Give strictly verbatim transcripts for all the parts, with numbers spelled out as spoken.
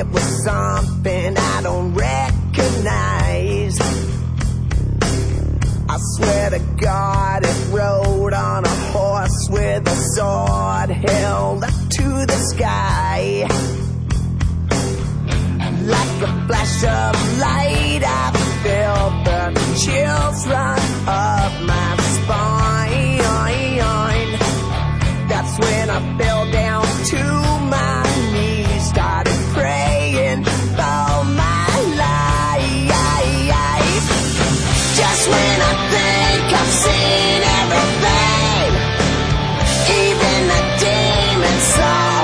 was something I don't recognize. I swear to God it rode on a horse with a sword held up to the sky. Like a flash of light, I felt the chills run up my spine. That's when I fell down to my knees, started praying for my life. Just when I think I've seen everything, even the demon soul.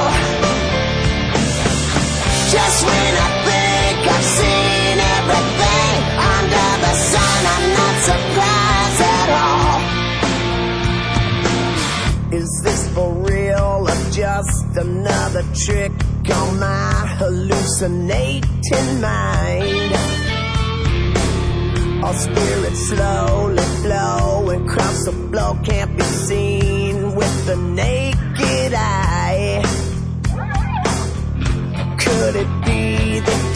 Just when I think I've seen everything under the sun, I'm not surprised at all. Is this for real or just another trick on my hallucinating mind? Our spirits slowly flow and cross the floor, can't be seen with the naked eye. Could it be the